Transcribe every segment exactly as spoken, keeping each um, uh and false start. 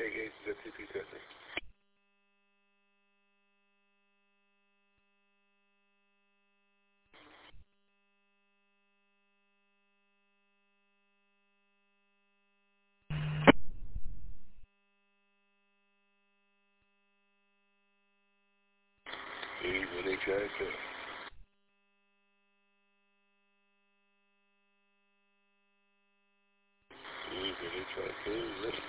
K H Z T P fifty. E Z H I K. E Z H I K listening.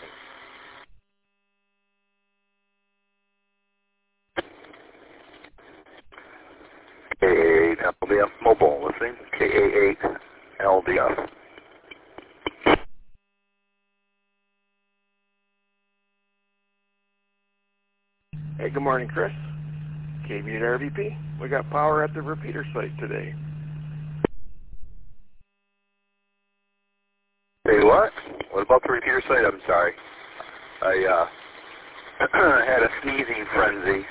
K A eight L D F mobile listening. K A eight L D F. Hey, good morning, Chris. K V eight R V P. We got power at the repeater site today. Hey, what? What about the repeater site? I'm sorry. I uh, had a sneezing frenzy.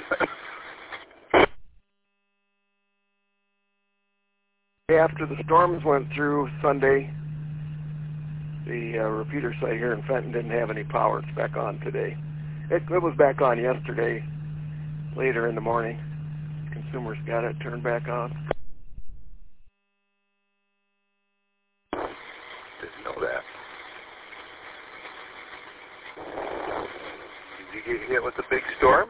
After the storms went through Sunday, the uh, repeater site here in Fenton didn't have any power. It's back on today. It, it was back on yesterday, later in the morning. Consumers got it turned back on. Didn't know that. Did you get hit with the big storm?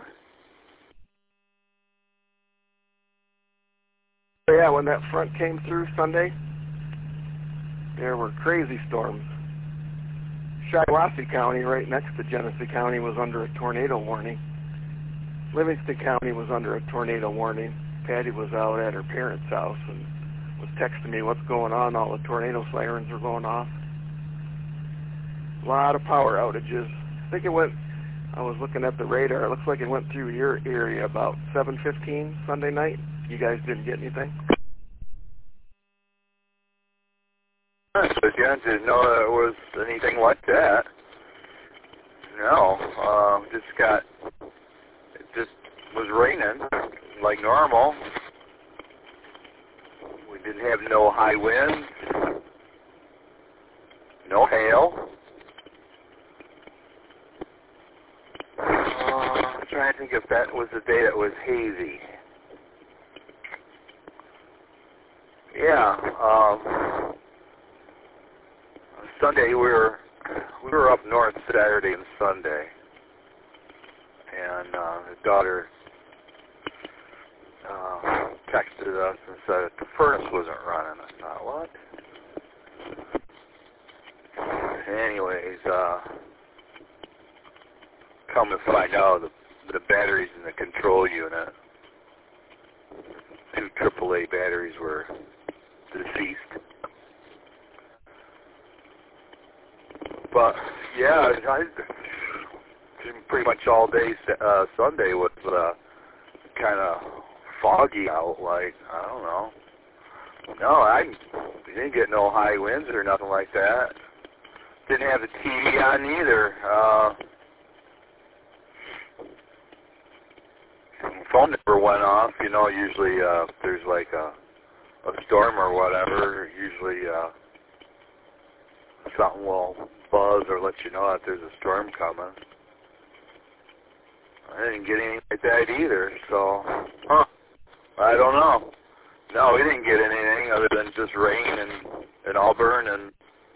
Yeah, when that front came through Sunday, there were crazy storms. Shiawassee County, right next to Genesee County, was under a tornado warning. Livingston County was under a tornado warning. Patty was out at her parents' house and was texting me what's going on. All the tornado sirens were going off. A lot of power outages. I think it went, I was looking at the radar, it looks like it went through your area about seven fifteen Sunday night. You guys didn't get anything? So yeah, didn't know there was anything like that. No, uh, just got, it just was raining like normal. We didn't have no high winds, no hail. Uh, I'm trying to think if that was the day that was hazy. Yeah, um, Sunday we were we were up north Saturday and Sunday, and uh, his daughter uh, texted us and said that the furnace wasn't running. I thought, what? Anyways, uh, come to find out, the, the batteries in the control unit, two triple A batteries, were deceased. But yeah, I, pretty much all day uh, Sunday was uh, kind of foggy out. Like, I don't know. No, I didn't get no high winds or nothing like that. Didn't have the T V on either. Uh, phone number went off. You know, usually uh, if there's like a, a storm or whatever, usually uh, something will buzz or let you know that there's a storm coming. I didn't get anything like that either, so, huh, I don't know. No, we didn't get anything other than just rain and, and Auburn, and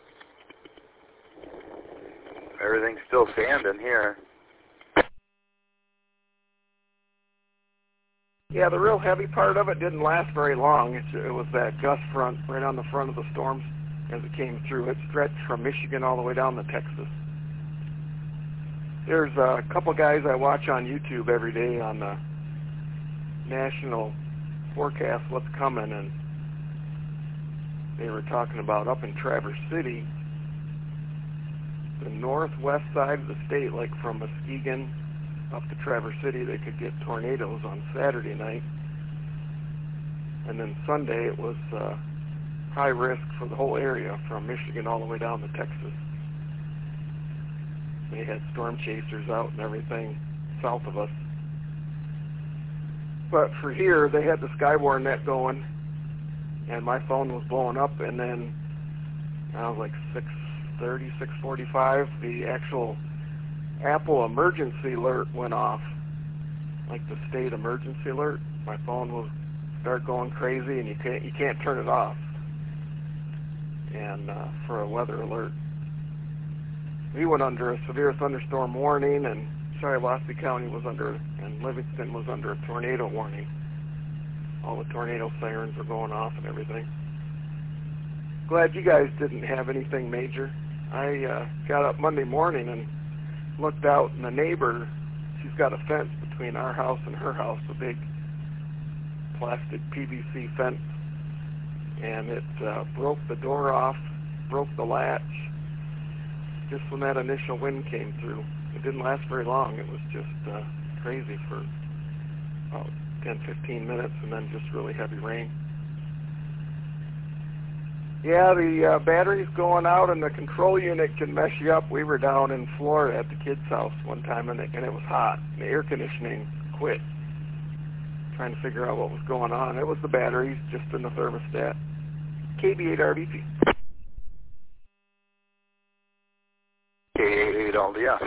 everything's still standing here. Yeah, the real heavy part of it didn't last very long. It, it was that gust front right on the front of the storms as it came through. It stretched from Michigan all the way down to Texas. There's a couple guys I watch on YouTube every day on the national forecast, what's coming, and they were talking about up in Traverse City, the northwest side of the state, like from Muskegon up to Traverse City, they could get tornadoes on Saturday night. And then Sunday it was uh, high risk for the whole area from Michigan all the way down to Texas. They had storm chasers out and everything south of us. But for here, they had the Skywarn net going, and my phone was blowing up, and then I was like six thirty, six forty-five, the actual Apple emergency alert went off, like the state emergency alert. My phone will start going crazy, and you can't you can't turn it off. And uh, for a weather alert, we went under a severe thunderstorm warning, and Shiawassee County was under, and Livingston was under a tornado warning. All the tornado sirens were going off and everything. Glad you guys didn't have anything major. I uh, got up Monday morning and looked out, and the neighbor, she's got a fence between our house and her house, a big plastic P V C fence, and it uh, broke the door off, broke the latch, just when that initial wind came through. It didn't last very long. It was just uh, crazy for about ten, fifteen minutes, and then just really heavy rain. Yeah, the uh, battery's going out, and the control unit can mess you up. We were down in Florida at the kids' house one time, and it, and it was hot. The air conditioning quit. Trying to figure out what was going on. It was the batteries just in the thermostat. K B eight R B P. K eight all, yeah.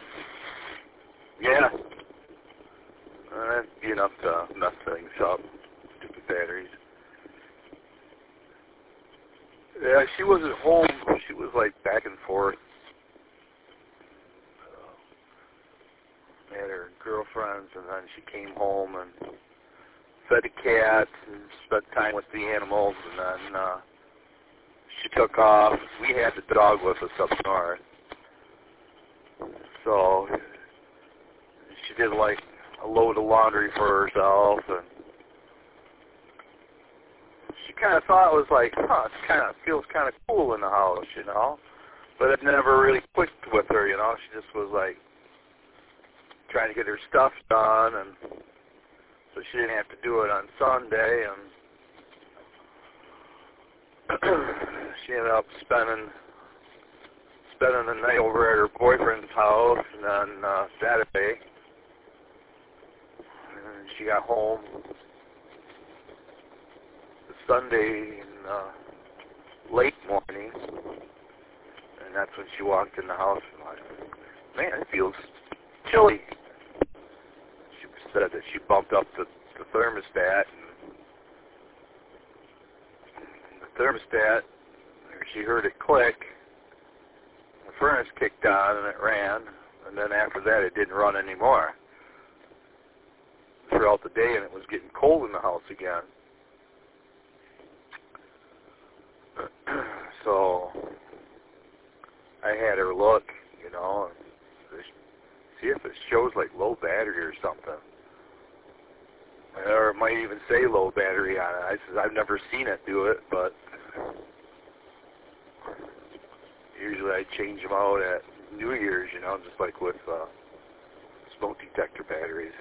Yeah. Uh, that'd be enough to mess things up. Stupid batteries. Yeah, she wasn't home. She was like back and forth. Uh, had her girlfriends, and then she came home and fed the cats and spent time with the animals, and then uh, she took off. We had the dog with us up north. So she did like a load of laundry for herself, and she kind of thought it was like, huh, it kind of feels kind of cool in the house, you know. But it never really clicked with her, you know. She just was like trying to get her stuff done, and so she didn't have to do it on Sunday, and she ended up spending spending the night over at her boyfriend's house, and then uh, Saturday, and she got home Sunday in uh, late morning, and that's when she walked in the house and like, man, it feels chilly. She said that she bumped up the, the thermostat, and the thermostat, she heard it click, the furnace kicked on and it ran, and then after that it didn't run anymore throughout the day, and it was getting cold in the house again. So I had her look, you know, and see if it shows like low battery or something. Or it might even say low battery on it. I said, I've never seen it do it, but usually I change them out at New Year's, you know, just like with uh, smoke detector batteries.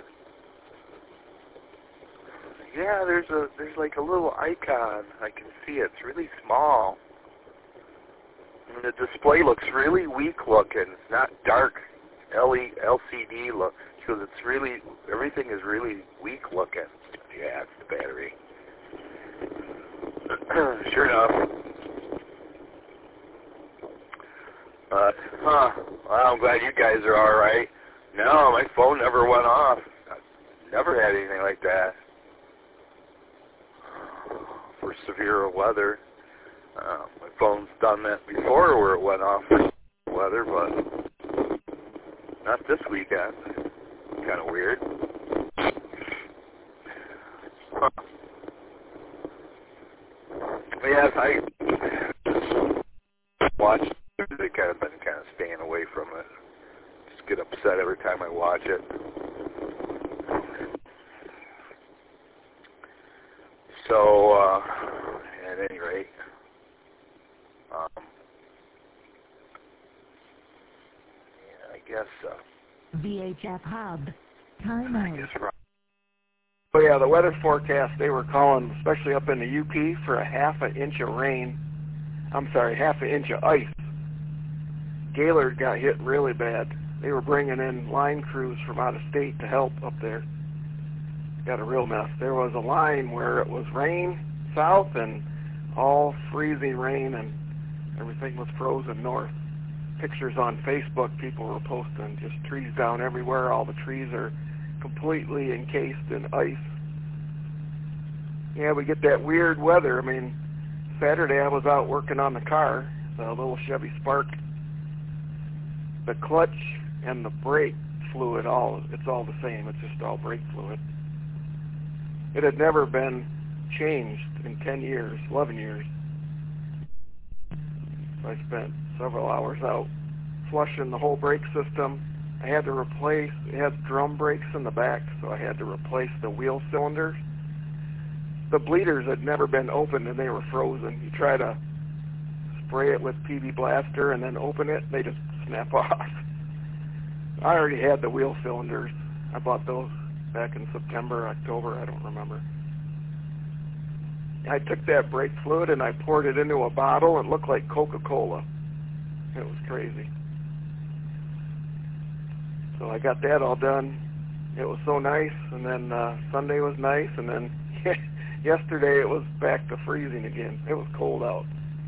Yeah, there's a there's like a little icon. I can see it. It's really small. And the display looks really weak looking. It's not dark L C D look. Because it's really, everything is really weak looking. Yeah, it's the battery. Sure enough. Uh, huh. Well, I'm glad you guys are alright. No, my phone never went off. I never had anything like that. For severe weather. Uh, my phone's done that before where it went off for weather, but not this weekend. Kind of weird. Huh. Yes, I watch music. I've been kind of staying away from it. Just get upset every time I watch it. So, uh, at any rate, um, yeah, I guess, uh, V H F Hub, time out. I guess, right. Oh yeah, the weather forecast, they were calling, especially up in the U P, for a half an inch of rain. I'm sorry, half an inch of ice. Gaylord got hit really bad. They were bringing in line crews from out of state to help up there. Got a real mess. There was a line where it was rain south and all freezing rain, and everything was frozen north. pictures on Facebook, people were posting just trees down everywhere. All the trees are completely encased in ice. Yeah, we get that weird weather. I mean, Saturday I was out working on the car, the little Chevy Spark. The clutch and the brake fluid, all it's all the same. It's just all brake fluid. It had never been changed in ten years, eleven years. So I spent several hours out flushing the whole brake system. I had to replace, it had drum brakes in the back, so I had to replace the wheel cylinders. The bleeders had never been opened and they were frozen. You try to spray it with P V Blaster and then open it, they just snap off. I already had the wheel cylinders. I bought those back in September, October, I don't remember. I took that brake fluid and I poured it into a bottle. It looked like Coca-Cola. It was crazy. So I got that all done. It was so nice, and then uh, Sunday was nice, and then yesterday it was back to freezing again. It was cold out.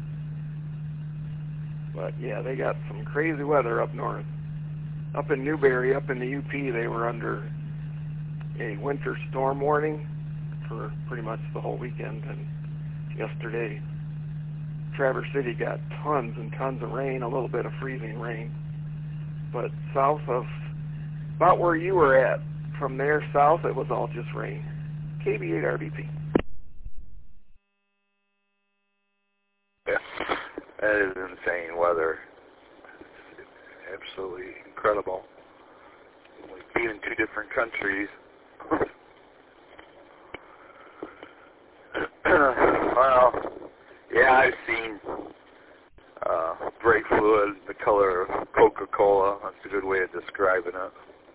But yeah, they got some crazy weather up north. Up in Newberry, up in the U P, they were under a winter storm warning for pretty much the whole weekend, and yesterday Traverse City got tons and tons of rain, a little bit of freezing rain. But south of, about where you were at, from there south, it was all just rain. K B eight R B P. Yeah, that is insane weather. It's absolutely incredible. Like being in two different countries. Well, yeah, I've seen uh, brake fluid, the color of Coca-Cola. That's a good way of describing it.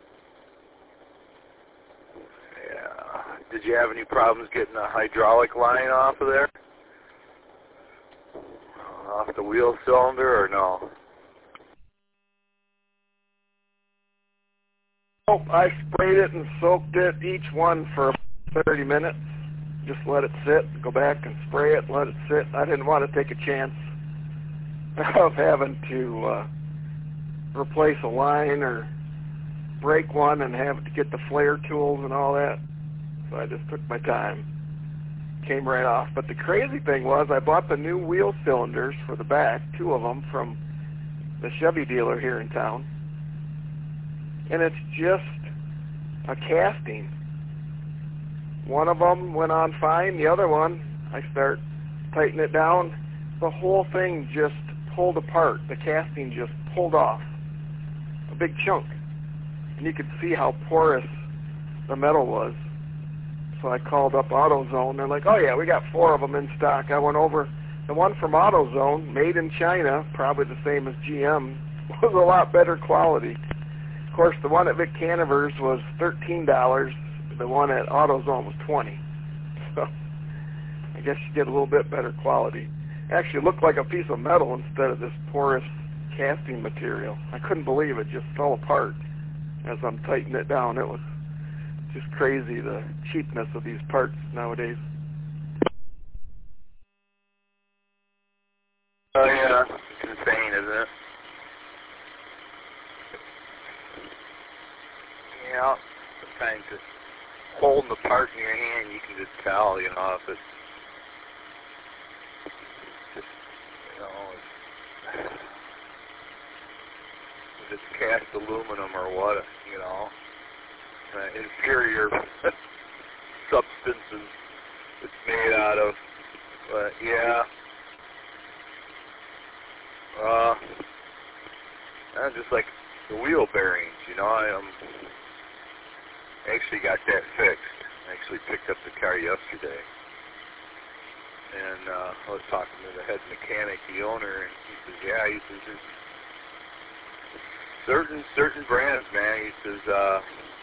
Yeah. Did you have any problems getting a hydraulic line off of there? Off the wheel cylinder, or no? Oh, I sprayed it and soaked it, each one for thirty minutes. Just let it sit, go back and spray it, let it sit. I didn't want to take a chance of having to uh, replace a line or break one and have to get the flare tools and all that. So I just took my time. Came right off. But the crazy thing was I bought the new wheel cylinders for the back, two of them, from the Chevy dealer here in town. And it's just a casting. One of them went on fine. The other one, I start tightening it down. The whole thing just pulled apart. The casting just pulled off. A big chunk. And you could see how porous the metal was. So I called up AutoZone. They're like, oh yeah, we got four of them in stock. I went over. The one from AutoZone, made in China, probably the same as G M, was a lot better quality. Of course, the one at Vic Canaver's was thirteen dollars. The one at AutoZone was twenty dollars. So I guess you get a little bit better quality. Actually, it looked like a piece of metal instead of this porous casting material. I couldn't believe it just fell apart as I'm tightening it down. It was just crazy, the cheapness of these parts nowadays. Oh yeah, it's insane, isn't it? Yeah, sometimes just holding the part in your hand, you can just tell, you know, if it's just, you know, if it's cast aluminum or what, you know, uh, inferior substances it's made out of. But yeah, uh, uh, just like the wheel bearings, you know, I um, actually got that fixed. I actually picked up the car yesterday, and uh, I was talking to the head mechanic, the owner, and he says, yeah, he says, there's certain certain brands, man. He says, uh,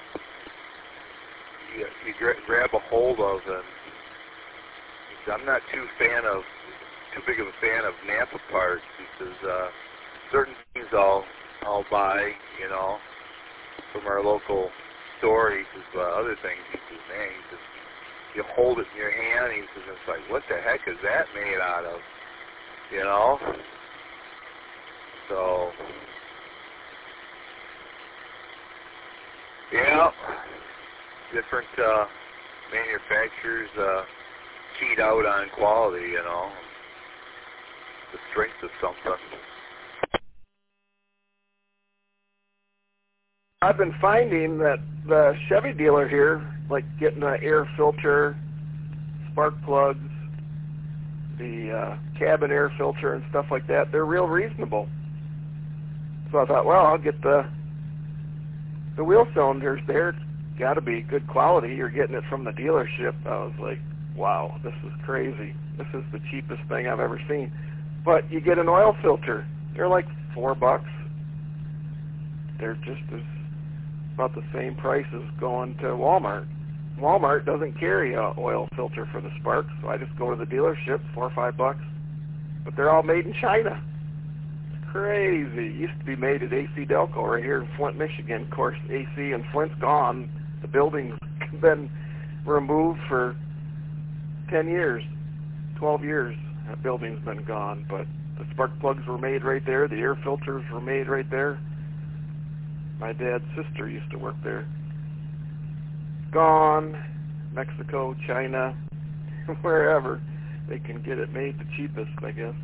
you, you gra- grab a hold of, and he says, I'm not too fan of, too big of a fan of Napa parts. He says, uh, certain things I'll I'll buy, you know, from our local store. He says, but uh, other things, he says, man, he says, you hold it in your hand. He says, it's like, what the heck is that made out of? You know. So Yeah. Different uh, manufacturers uh, cheat out on quality, you know. The strength of something. I've been finding that the Chevy dealer here, like getting an air filter, spark plugs, the uh, cabin air filter and stuff like that, they're real reasonable. So I thought, well, I'll get the the wheel cylinders there. Got to be good quality. You're getting it from the dealership. I was like, wow, this is crazy. This is the cheapest thing I've ever seen. But you get an oil filter. They're like four bucks. They're just as about the same price as going to Walmart. Walmart doesn't carry a oil filter for the Spark, so I just go to the dealership, four or five bucks. But they're all made in China. It's crazy. It used to be made at A C Delco right here in Flint, Michigan. Of course, A C and Flint's gone. The building's been removed for ten years, twelve years. That building's been gone, but the spark plugs were made right there. The air filters were made right there. My dad's sister used to work there. Gone. Mexico, China, wherever. They can get it made the cheapest, I guess.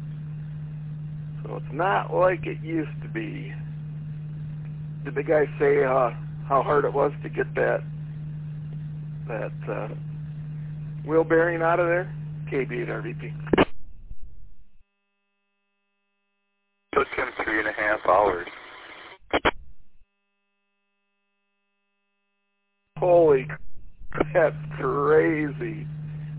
So it's not like it used to be. Did the guy say uh, how hard it was to get that that uh, wheel bearing out of there? K B eight R V P. Took him three and a half hours. Holy, that's crazy.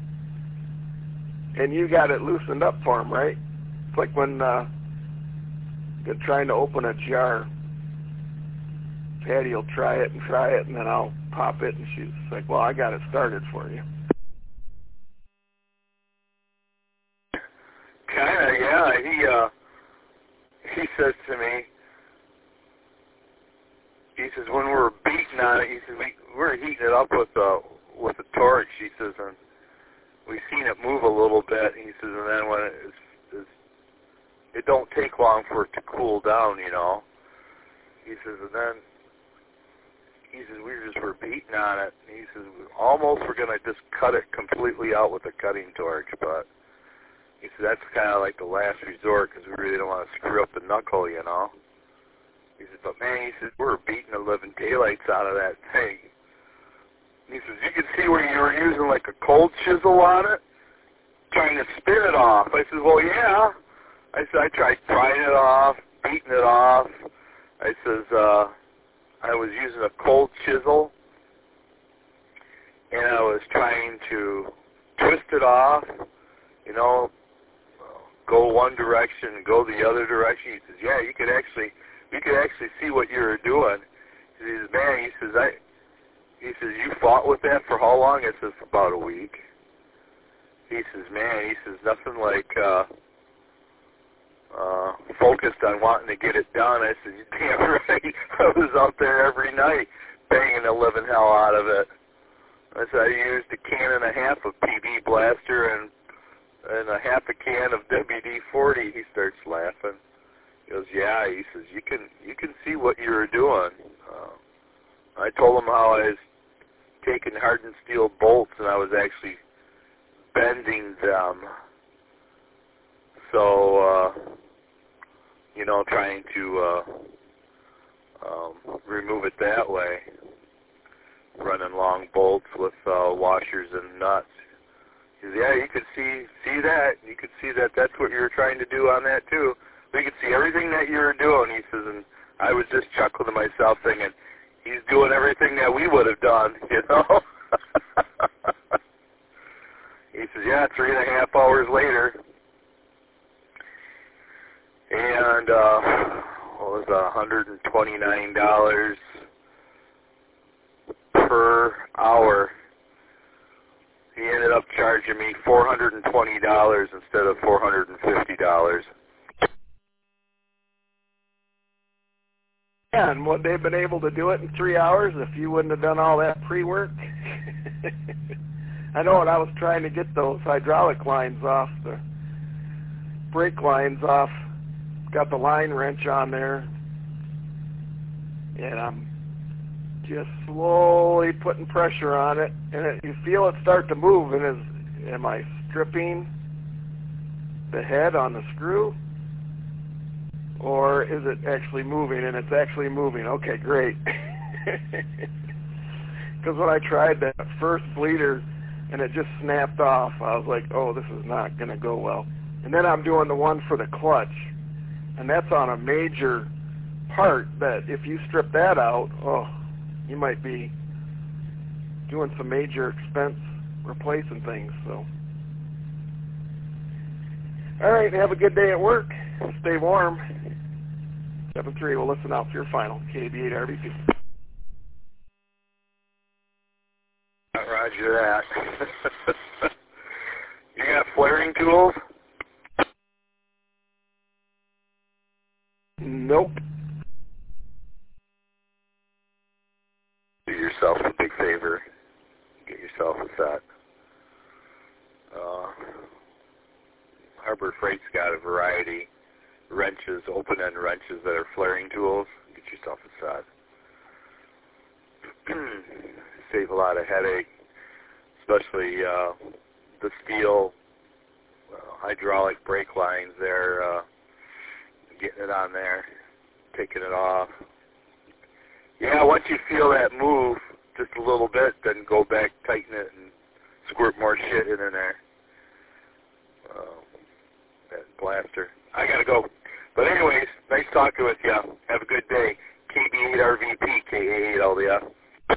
And you got it loosened up for him, right? It's like when uh, you're trying to open a jar. Patty will try it and try it, and then I'll pop it, and she's like, well, I got it started for you. Kind of, yeah. He, uh, he says to me, he says, when we were beating on it, he says, we, we were heating it up with a, with a torch, he says, and we seen it move a little bit, he says, and then when it is, is, it don't take long for it to cool down, you know. He says, and then, he says, we just were beating on it, and he says, we almost were going to just cut it completely out with a cutting torch, but he said, that's kind of like the last resort, because we really don't want to screw up the knuckle, you know. He said, but man, he said, we were beating the living daylights out of that thing. He says, you can see where you were using like a cold chisel on it, trying to spin it off. I said, well, yeah. I said, I tried prying it off, beating it off. I says, uh, I was using a cold chisel, and I was trying to twist it off, you know, go one direction, go the other direction. He says, yeah, you could actually, you could actually see what you were doing. He says, man, he says, I, he says, you fought with that for how long? I says, about a week. He says, man, he says, nothing like uh, uh, focused on wanting to get it done. I said, you're damn right. I was out there every night banging the living hell out of it. I said, I used a can and a half of P B Blaster and and a half a can of W D forty. He starts laughing. He goes, yeah. He says, you can you can see what you were doing. Uh, I told him how I was taking hardened steel bolts and I was actually bending them. So, uh, you know, trying to uh, um, remove it that way. Running long bolts with uh, washers and nuts. He says, yeah, you could see see that. You could see that that's what you were trying to do on that, too. We could see everything that you were doing, he says, and I was just chuckling to myself thinking, he's doing everything that we would have done, you know? He says, yeah, three and a half hours later. And uh, what was it, one hundred twenty-nine dollars per hour. He ended up charging me four hundred twenty dollars instead of four hundred fifty dollars. And would they have been able to do it in three hours if you wouldn't have done all that pre-work? I know when I was trying to get those hydraulic lines off, the brake lines off, got the line wrench on there, and I'm just slowly putting pressure on it, and it, you feel it start to move. And is, am I stripping the head on the screw, or is it actually moving? And it's actually moving. Okay, great. Because when I tried that first bleeder and it just snapped off, I was like, oh, this is not going to go well. And then I'm doing the one for the clutch, and that's on a major part that if you strip that out, oh, you might be doing some major expense replacing things. So, all right, have a good day at work. Stay warm. seven three, we'll listen out for your final. K B eight R V P. Roger that. You got flaring tools? Nope. Do yourself a big favor. Get yourself a set. Uh, Harbor Freight's got a variety. Wrenches, open-end wrenches that are flaring tools. Get yourself a set. Save a lot of headache, especially uh, the steel uh, hydraulic brake lines there, uh, getting it on there, taking it off. Yeah, once you feel that move just a little bit, then go back, tighten it, and squirt more shit in there. Uh, that blaster. I gotta go. But anyways, nice talking with you. Have a good day. K B eight R V P, K A eight L D F.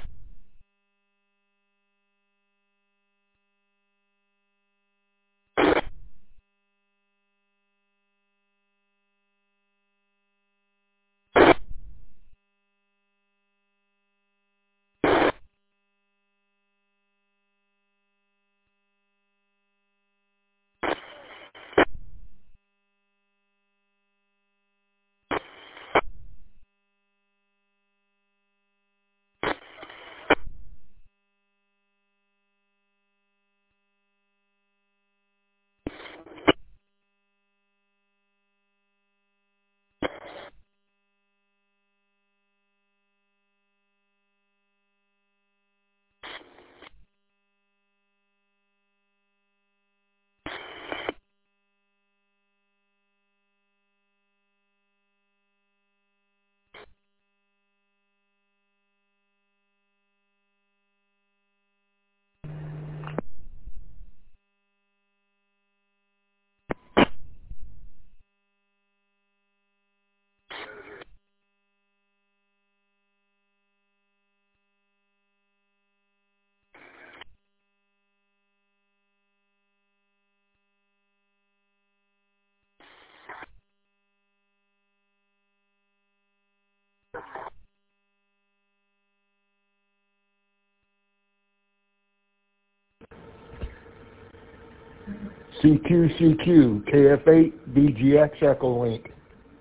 C Q C Q, K F eight, B G X Echo Link.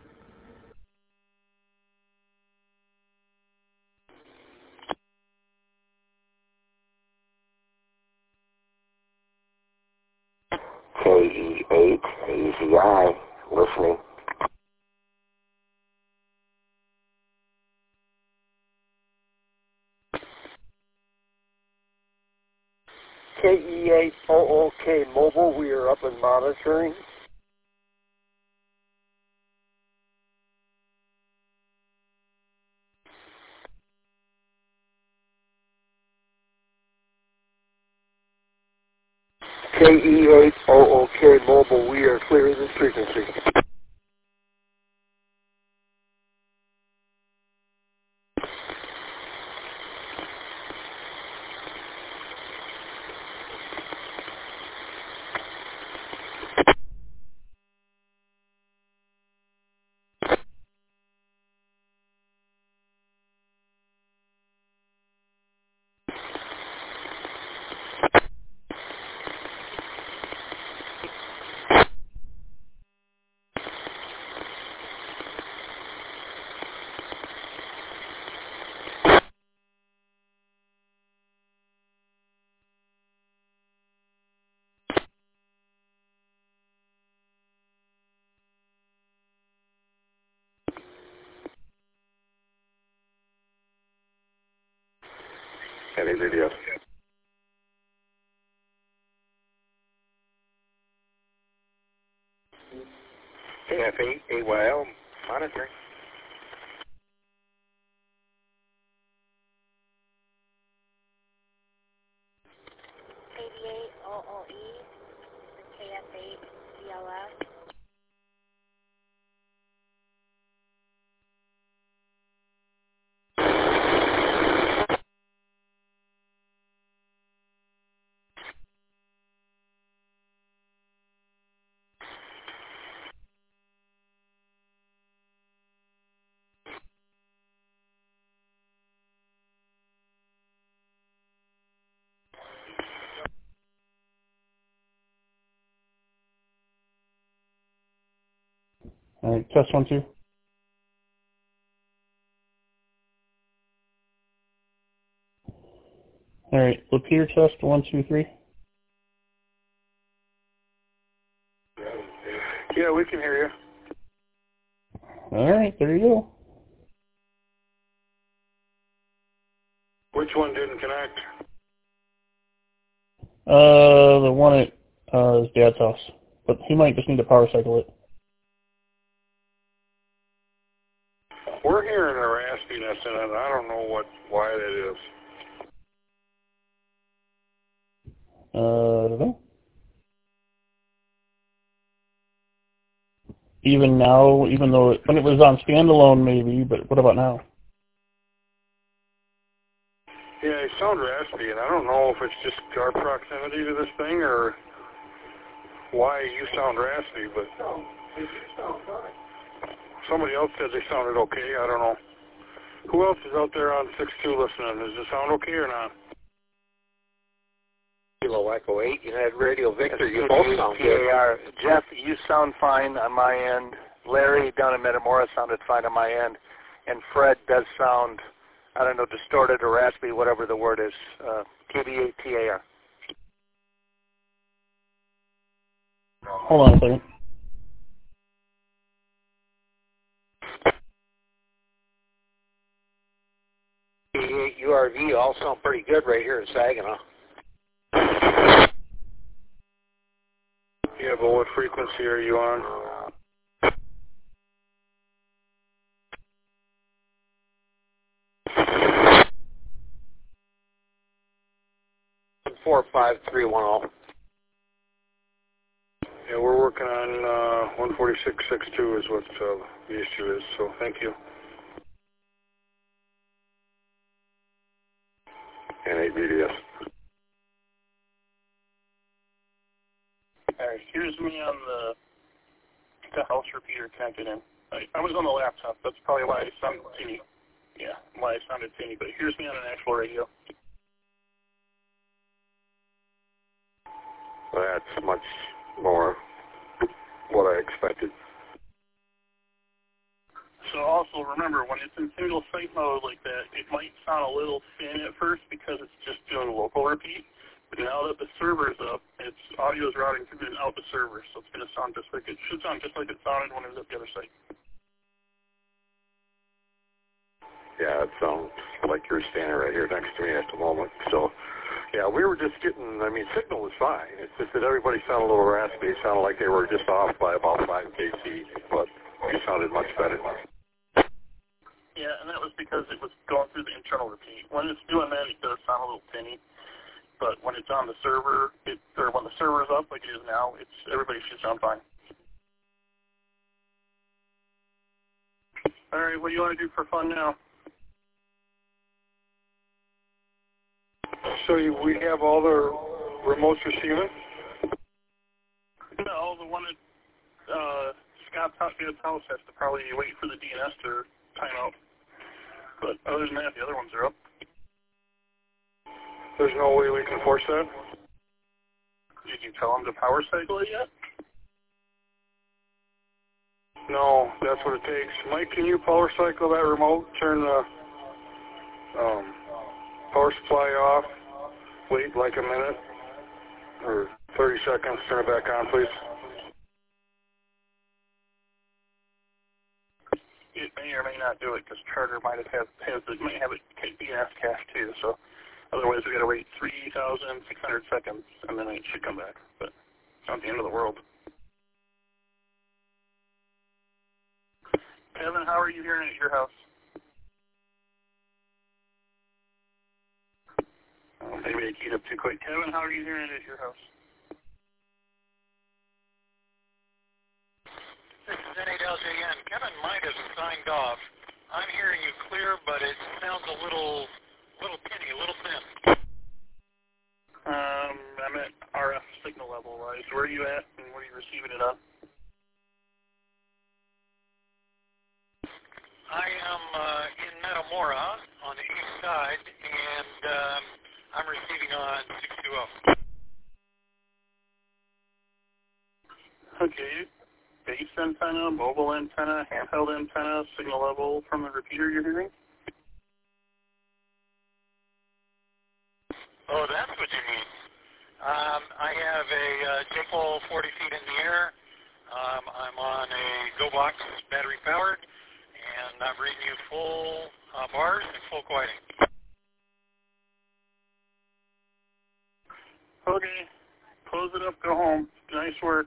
K E eight, A Z I, listening. K E eight O O K Mobile, we are up and monitoring. K E eight O O K Mobile, we are clearing this frequency. Any videos? K F eight A Y L monitoring. eighty-eight O O E for K F eight C L S. All right, test one, two. All right, Lapeer test one, two, three. Yeah, we can hear you. All right, there you go. Which one didn't connect? Uh, the one at uh, his dad's house, but he might just need to power cycle it. We're hearing a raspiness in it. I don't know what why that is. Uh, I don't know. Even now, even though it, when it was on standalone, maybe, but what about now? Yeah, you sound raspy, and I don't know if it's just our proximity to this thing or why you sound raspy, but somebody else said they sounded okay. I don't know. Who else is out there on six two listening? Does it sound okay or not? Kilo Echo eight, United Radio Victor, you both sound P A R. good. Jeff, you sound fine on my end. Larry down in Metamora sounded fine on my end. And Fred does sound, I don't know, distorted or raspy, whatever the word is. Uh, K B eight T A R. Hold on a second. K B eight U R V all sound pretty good right here in Saginaw. Yeah, but what frequency are you on? four five three one zero. Yeah, we're working on uh, one forty-six point six two is what uh, the issue is, so thank you. Any videos? All right, here's me on the the house repeater connected in. I, I was on the laptop. That's probably why I sounded tinny. Yeah, why I sounded tinny. But here's me on an actual radio. That's much more what I expected. So also remember, when it's in single site mode like that, it might sound a little thin at first because it's just doing local repeat. But now that the server's up, its audio is routing through and out the server, so it's going to sound just like it should sound just like it sounded when it was at the other site. Yeah, it sounds like you're standing right here next to me at the moment. So, yeah, we were just getting, I mean, signal was fine. It's just that everybody sounded a little raspy. It sounded like they were just off by about five K C, but you sounded much better. Yeah, and that was because it was going through the internal repeat. When it's doing that, it does sound a little tinny. But when it's on the server, it, or when the server's up like it is now, it's everybody should sound fine. All right, what do you want to do for fun now? So you, we have all the remotes receiving? No, the one at uh, Scott's house has to probably wait for the D N S to time out. But other than that, the other ones are up. There's no way we can force that? Did you tell them to power cycle it yet? No, that's what it takes. Mike, can you power cycle that remote? Turn the um, power supply off. Wait like a minute or thirty seconds. Turn it back on, please. It may or may not do it because Charter might have has, has it might have a D N S cache too. So Otherwise, we got to wait three thousand six hundred seconds, and then it should come back. But it's not the end of the world. Kevin, how are you hearing it at your house? Oh, maybe I keyed up too quick. Kevin, how are you hearing it at your house? This is N eight L J N. Kevin might have signed off. I'm hearing you clear, but it sounds a little, little tinny, a little thin. Um, I'm at R F signal level wise. Where are you at, and what are you receiving it on? I am uh, in Metamora on the east side, and um, I'm receiving on six two zero. Okay. Base antenna, mobile antenna, handheld antenna, signal level from the repeater you're hearing? Oh, that's what you mean. Um, I have a uh, J pole forty feet in the air. Um, I'm on a GoBox battery powered, and I'm reading you full uh, bars and full quieting. Okay. Close it up, go home. Nice work.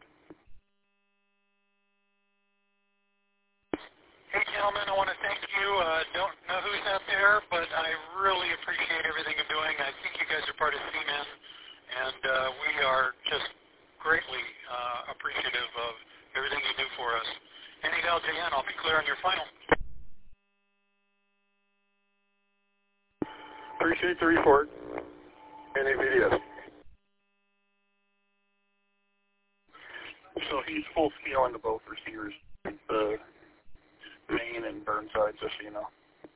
Hey, gentlemen, I want to thank you. Uh, don't know who's out there, but I really appreciate everything you're doing. I think you guys are part of C M E N, and uh, we are just greatly uh, appreciative of everything you do for us. N eight L J N, I'll be clear on your final. Appreciate the report. N A B D S. So he's full scale into both receivers, the Maine and Burnside, just so you know.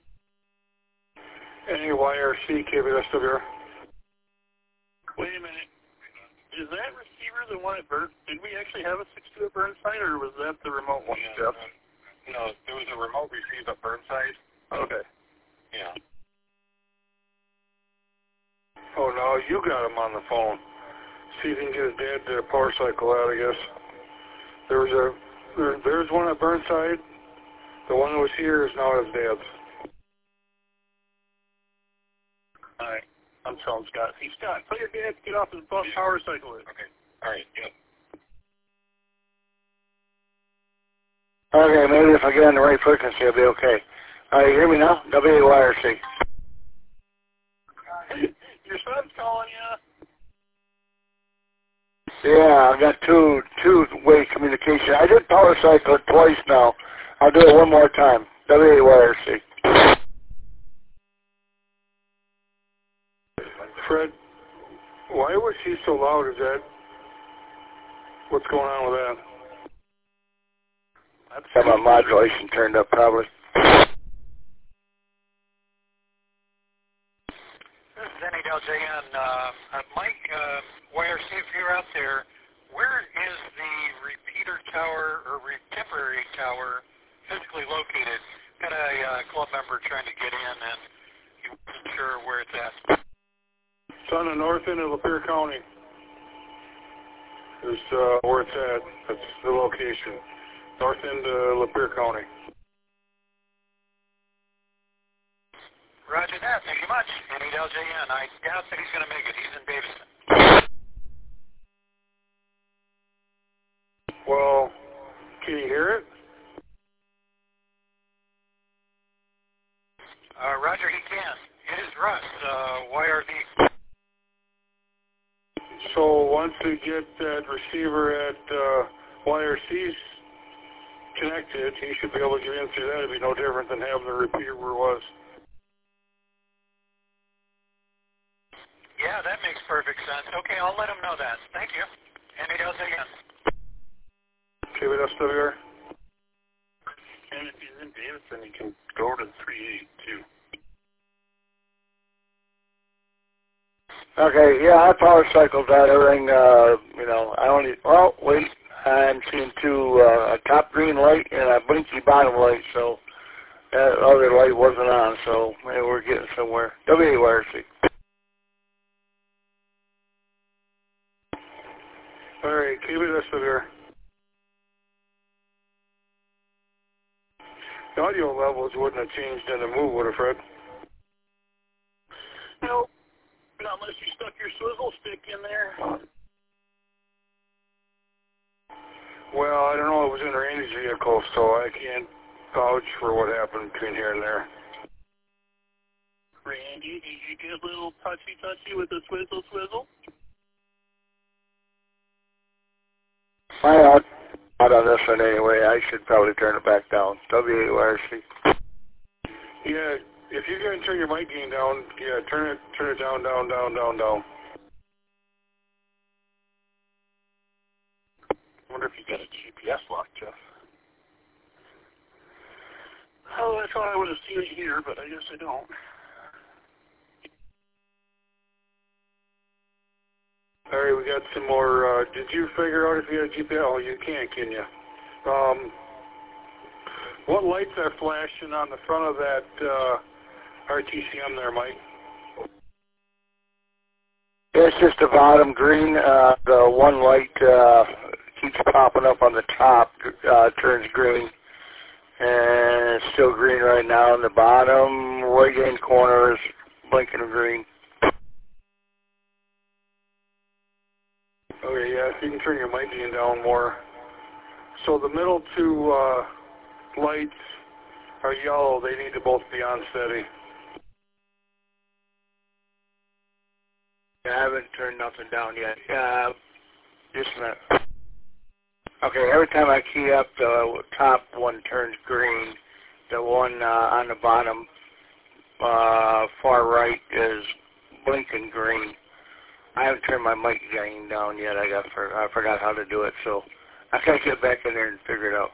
N A Y R C, K B S W R. Wait a minute. Is that receiver the one at Burn? Did we actually have a six two at Burnside, or was that the remote one, Yeah, Jeff? Uh, no, there was a remote receive at Burnside. Okay. Yeah. Oh, no, you got him on the phone. See if you can get his dad to power cycle out, I guess. There was a, there, there's one at Burnside. The one that was here is now his dad's. All right. I'm telling Scott. Hey, Scott, tell your dad to get off his bus, power cycle it. Okay. All right. Yep. Okay, maybe if I get on the right frequency, I'll be okay. All right, you hear me now? W A Y R C. Your son's calling you. Yeah, I got two two-way communication. I did power cycle it twice now. I'll do it one more time. W A Y R C. Fred, why was he so loud? Is that what's going on with that? That's got my modulation turned up, probably. This is N eight L J N. Uh, uh, Mike, uh, Y R C, if you're out there, where is the repeater tower or re temporary tower physically located? Got a uh, club member trying to get in, and he wasn't sure where it's at. It's on the north end of Lapeer County. Is uh, where it's at. That's the location. North end of Lapeer County. Roger that. Thank you much. N eight L J N. I doubt that he's going to make it. He's in Davison. Well, can you hear it? Uh, Roger, he can. It is Russ, uh, Y R D. So once we get that receiver at uh, Y R C's connected, he should be able to get in through that. It'd be no different than having the repeater where it was. Yeah, that makes perfect sense. Okay, I'll let him know that. Thank you. N eight L J N. K B S W R. And if he's in Davison, he can go to three eight too. Okay, yeah, I power cycled that, everything, uh, you know, I only, well, wait, I'm seeing two, uh, a top green light and a blinky bottom light, so that other light wasn't on, so maybe we're getting somewhere. W A Y R C. All right, K B S W R. The audio levels wouldn't have changed in the move, would have, Fred? Nope. stick in there? Well, I don't know. It was in Randy's vehicle, so I can't vouch for what happened between here and there. Randy, did you get a little touchy-touchy with the swizzle swizzle? I out, out on this one anyway. I should probably turn it back down. W A R C. Yeah, if you're going to turn your mic gain down, yeah, turn it turn it down, down, down, down, down. I wonder if you got a G P S lock, Jeff. Oh, I thought I would have seen it here, but I guess I don't. All right, we got some more. Uh, did you figure out if you had a G P S? Oh, you can't, can you? Um, what lights are flashing on the front of that uh, R T C M there, Mike? It's just the bottom green. Uh, the one light uh, keeps popping up on the top, uh, turns green. And it's still green right now. And the bottom right-hand corner is blinking green. Okay, yeah, if you can turn your mic gain down more. So the middle two uh, lights are yellow. They need to both be on steady. I haven't turned nothing down yet. Uh, just a minute. Okay, every time I key up, the top one turns green. The one uh, on the bottom uh, far right is blinking green. I haven't turned my mic gain down yet. I got for, I forgot how to do it, so I gotta get back in there and figure it out.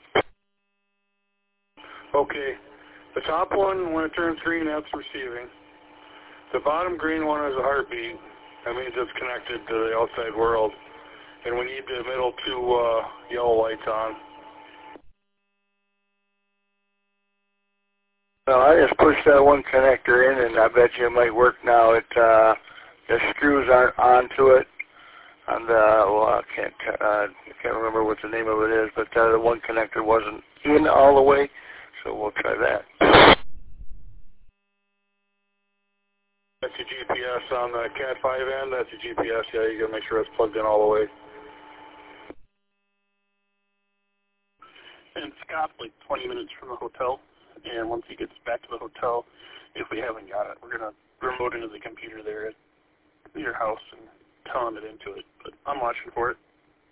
Okay, the top one, when it turns green, that's receiving. The bottom green one is a heartbeat. That means it's connected to the outside world. And we need the middle two uh, yellow lights on. Well, I just pushed that one connector in, and I bet you it might work now. It uh, the screws aren't onto it. And uh, well, I can't uh, I can't remember what the name of it is, but uh, the one connector wasn't in all the way, so we'll try that. That's your G P S on the Cat five end. That's your G P S. Yeah, you got to make sure it's plugged in all the way. And Scott's like twenty minutes from the hotel, and once he gets back to the hotel, if we haven't got it, we're going to remote into the computer there at your house and tell him it into it. But I'm watching for it.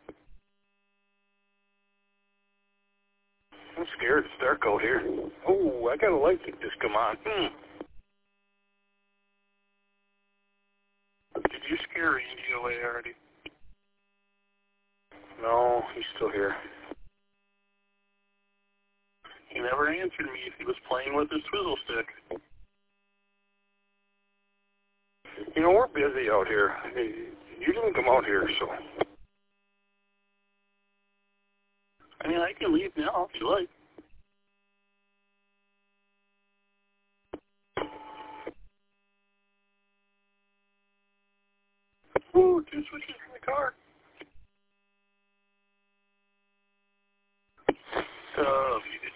I'm scared. It's dark out here. Oh, I got a light that just come on. Hmm. Did you scare Randy away already? No, he's still here. He never answered me if he was playing with his swizzle stick. You know, we're busy out here. You didn't come out here, so. I mean, I can leave now if you like. Ooh, two switches in the car. Uh,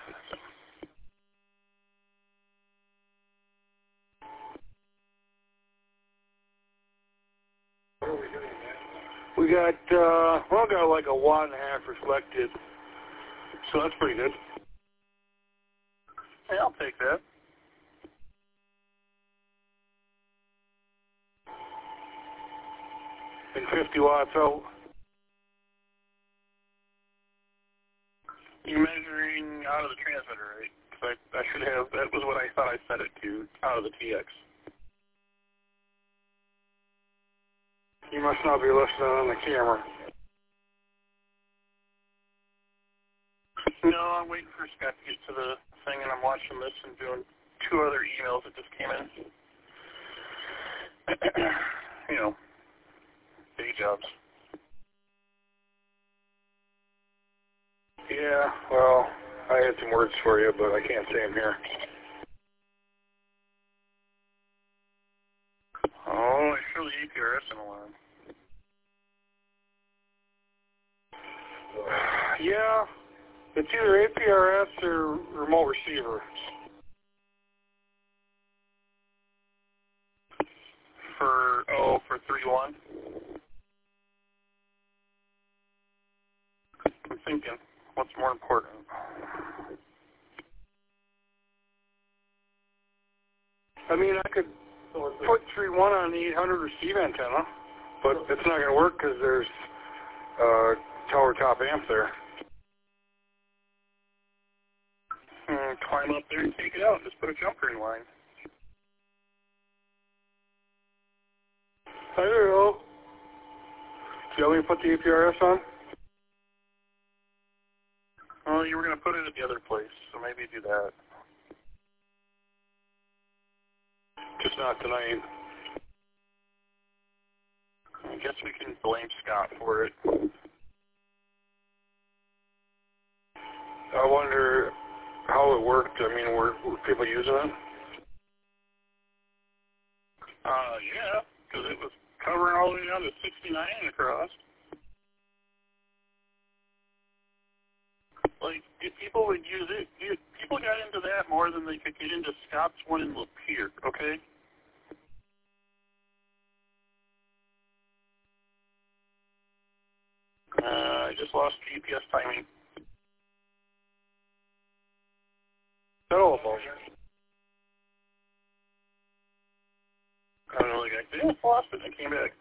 we got, uh, well, got like a watt and a half reflected, so that's pretty good. Hey, I'll take that. And fifty watts out. You're measuring out of the transmitter, right? Because I, I should have, that was what I thought I set it to, out of the T X. You must not be listening on the camera. No, I'm waiting for Scott to get to the thing, and I'm watching this and doing two other emails that just came in. You know, day jobs. Yeah, well, I had some words for you, but I can't say them here. Oh, I surely A P R S an alarm. Yeah, it's either A P R S or remote receiver. For, oh, for three one? thinking. What's more important? I mean, I could put three one on the eight hundred receive antenna, but it's not going to work because there's uh, tower top amp there. Hmm, climb up there and take it out. Just put a jumper in line. I don't know. Do you want me to put the A P R S on? Well, you were going to put it at the other place, so maybe do that. Just not tonight. I guess we can blame Scott for it. I wonder how it worked. I mean, were, were people using it? Uh, yeah, because it was covering all the way down to sixty-nine and across. Like, if people would use it, if people got into that more than they could get into Scott's one in Lapeer, okay? Uh, I just lost G P S timing. No. I don't know, like I did, I lost it and I came back.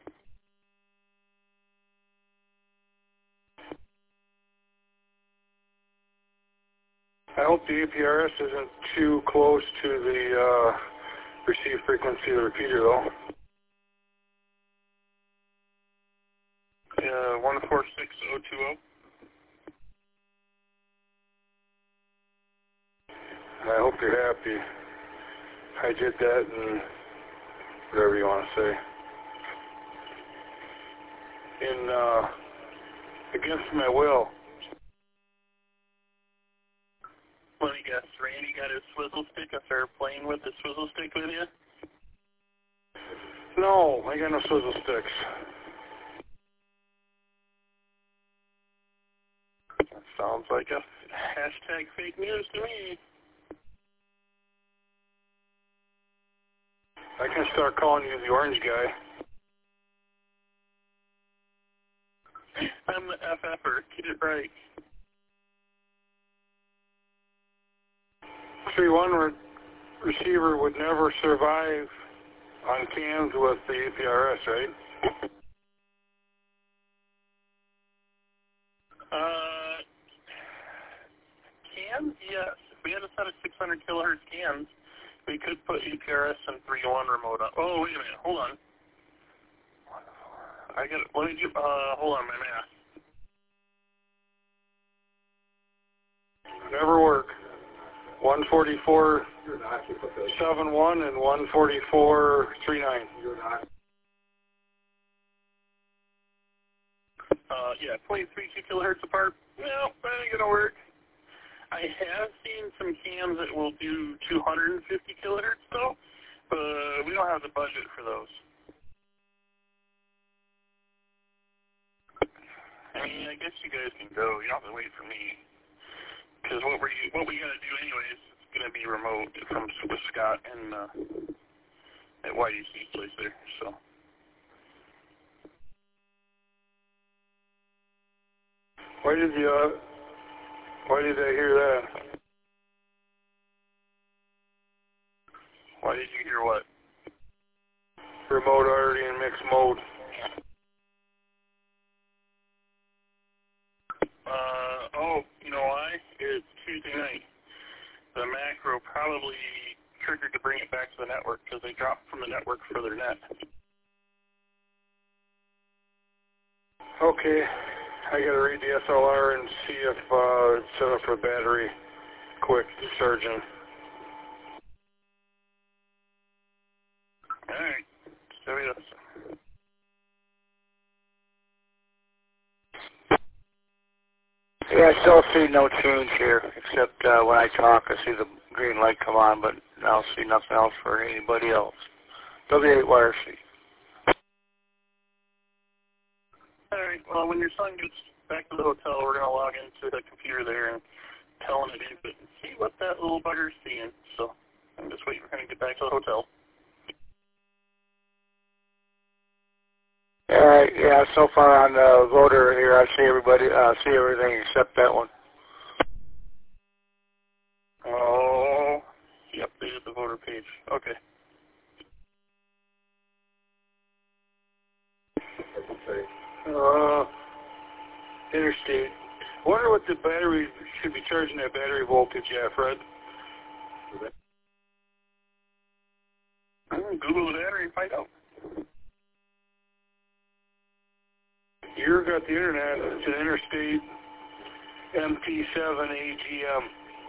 I hope the A P R S isn't too close to the uh, receive frequency of the repeater, though. Uh, one four six oh two oh. I hope you're happy. I did that and whatever you want to say. In, uh, against my will. What do you guess? Randy got his swizzle stick. I started playing with the swizzle stick with you? No, I got no swizzle sticks. That sounds like a hashtag fake news to me. I can start calling you the orange guy. I'm the F F-er. Get it right. three one re- receiver would never survive on cams with the A P R S, right? Uh, cans? Yes. If we had a set of six hundred kilohertz cans, we could put A P R S and three one remote on. Oh, wait a minute. Hold on. I got. Let me do. Uh, hold on, my math. Never work. one forty-four seven one and one forty-four three nine. Uh, yeah, point three two kilohertz apart. No, that ain't gonna work. I have seen some cams that will do two hundred fifty kilohertz though, but we don't have the budget for those. I mean, I guess you guys can go. You don't have to wait for me. Because what we what we gotta do anyways is gonna be remote from with Scott and uh, at Y D C's place there. So. Why did you? Uh, why did I hear that? Why did you hear what? Remote already in mixed mode. Uh, oh, you know why? It's Tuesday night. The macro probably triggered to bring it back to the network because they dropped from the network for their net. Okay, I gotta read the S L R and see if uh, it's set up for battery quick surging. Alright, so yes. Yeah, I still see no change here, except uh, when I talk, I see the green light come on, but I don't see nothing else for anybody else. W eight Y R C. Alright, well, when your son gets back to the hotel, we're going to log into the computer there and tell him to input and see what that little bugger's seeing. So I'm just waiting for him to get back to the hotel. All right. right, yeah, so far on the voter here, I see everybody, uh, see everything except that one. Oh, he updated the voter page. Okay. Uh, interstate. Wonder what the battery should be charging that battery voltage at, Fred? Google the battery and find out. You've got the internet. It's an interstate M P seven A G M.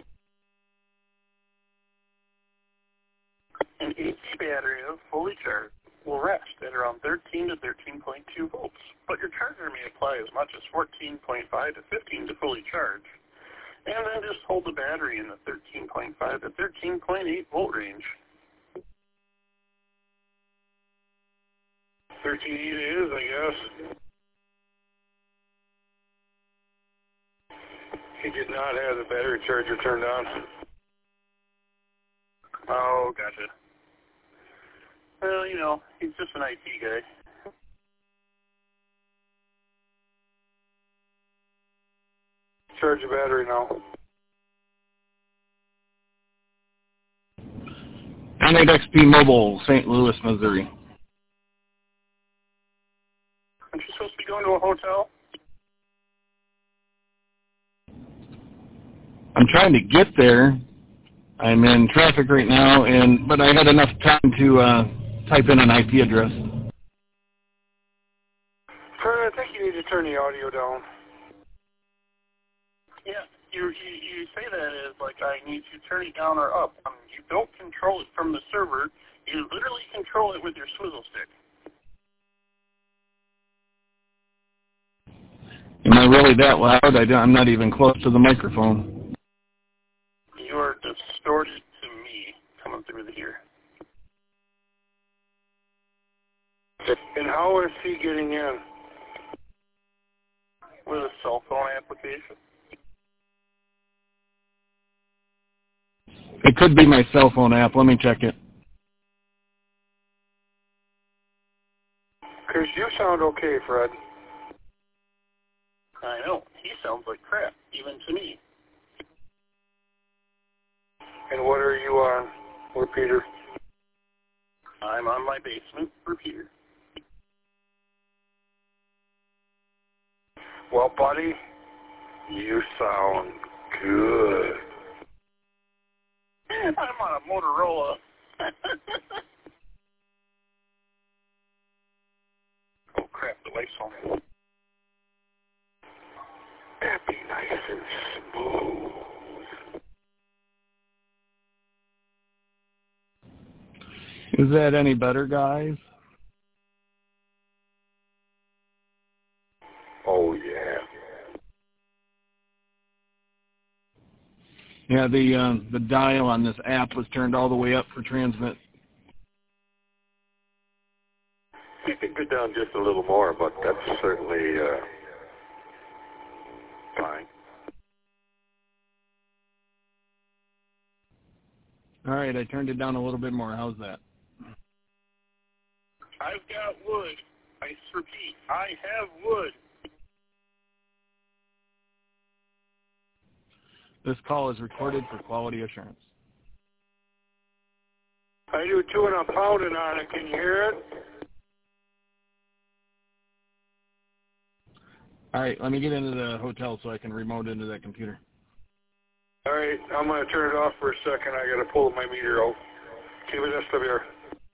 An A C battery of fully charged will rest at around thirteen to thirteen point two volts, but your charger may apply as much as fourteen point five to fifteen to fully charge, and then just hold the battery in the thirteen point five to thirteen point eight volt range. thirteen eight it is, I guess. He did not have the battery charger turned on. Oh, gotcha. Well, you know, he's just an I T guy. Charge the battery now. N eight X P Mobile, Saint Louis, Missouri. Aren't you supposed to be going to a hotel? I'm trying to get there. I'm in traffic right now, and but I had enough time to uh, type in an I P address. Fred, I think you need to turn the audio down. Yeah, you, you, you say that as like I need to turn it down or up. Um, you don't control it from the server. You literally control it with your swizzle stick. Am I really that loud? I don't, I'm not even close to the microphone. You're distorted to me coming through the ear. And how is he getting in? With a cell phone application. It could be my cell phone app. Let me check it. Because you sound okay, Fred. I know. He sounds like crap, even to me. And what are you on, Repeater? I'm on my basement repeater. Well, buddy, you sound good. I'm on a Motorola. Oh, crap, the wife's home. That'd be nice and smooth. Is that any better, guys? Oh, yeah. Yeah, the uh, the dial on this app was turned all the way up for transmit. You could go down just a little more, but that's certainly uh, fine. All right, I turned it down a little bit more. How's that? I've got wood. I repeat, I have wood. This call is recorded for quality assurance. I do too, and I'm pounding on it. Can you hear it? All right, let me get into the hotel so I can remote into that computer. All right, I'm going to turn it off for a second. I got to pull my meter out. Keep it S W R.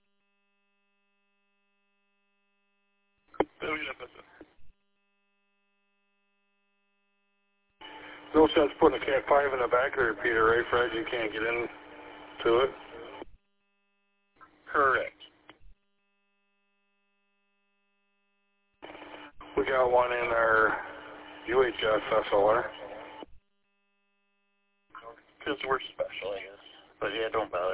No sense putting a cat five in the back of the repeater, right, Fred? You can't get in to it. Correct. We got one in our U H F S L R. Because we're special, I guess. But yeah, don't bother.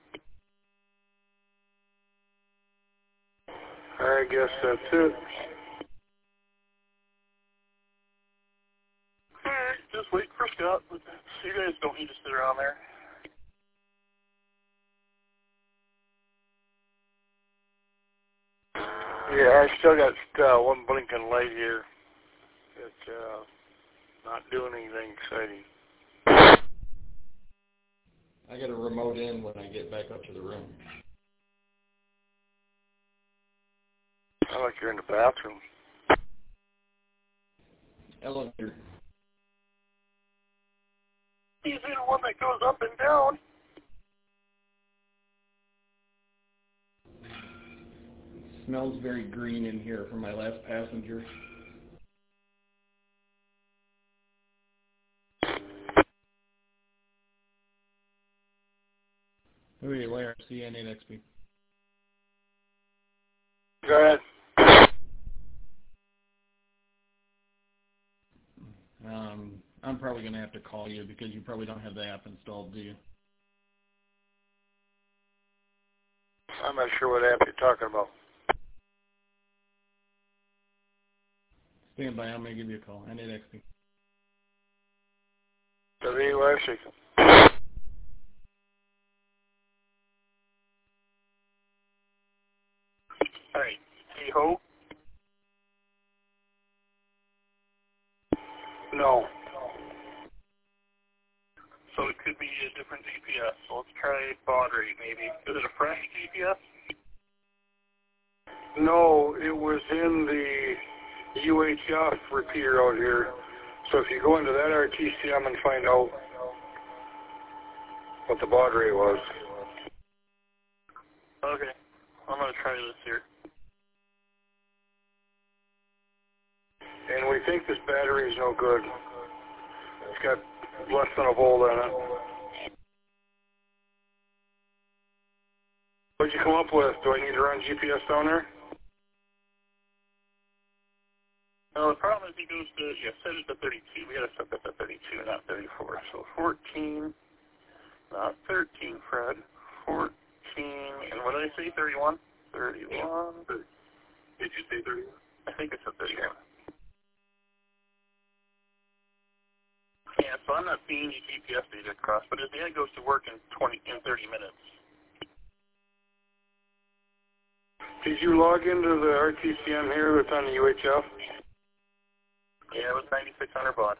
I guess that's it. Alright, just wait for Scott. So you guys don't need to sit around there. Yeah, I still got uh, one blinking light here. It's uh, not doing anything exciting. I got a remote in when I get back up to the room. Sound like you're in the bathroom. Elevator. He's in one that goes up and down. It smells very green in here from my last passenger. Who are you, Y R C N eight X P? Go ahead. Um, I'm probably going to have to call you because you probably don't have the app installed, do you? I'm not sure what app you're talking about. Stand by, I'm going to give you a call. N eight X P. W Y C. Alright, hey-ho. No. So it could be a different G P S. So let's try baud rate, maybe. Is it a fresh G P S? No, it was in the U H F repeater out here. So if you go into that R T C M and find out what the baud rate was. Okay, I'm going to try this here. And we think this battery is no good. It's got less than a volt in it. What'd you come up with? Do I need to run G P S down there? No, the problem is he goes to, yeah, set it to thirty-two. We got to set that to thirty-two, not thirty-four. So fourteen, not thirteen, Fred. fourteen, and what did I say, thirty-one? thirty-one. Did you say thirty-one? I think it's a thirty-one. Yeah, so I'm not seeing any G P S data across, but his data goes to work in twenty in thirty minutes. Did you log into the R T C M here that's on the U H F? Yeah, it was ninety-six hundred baud.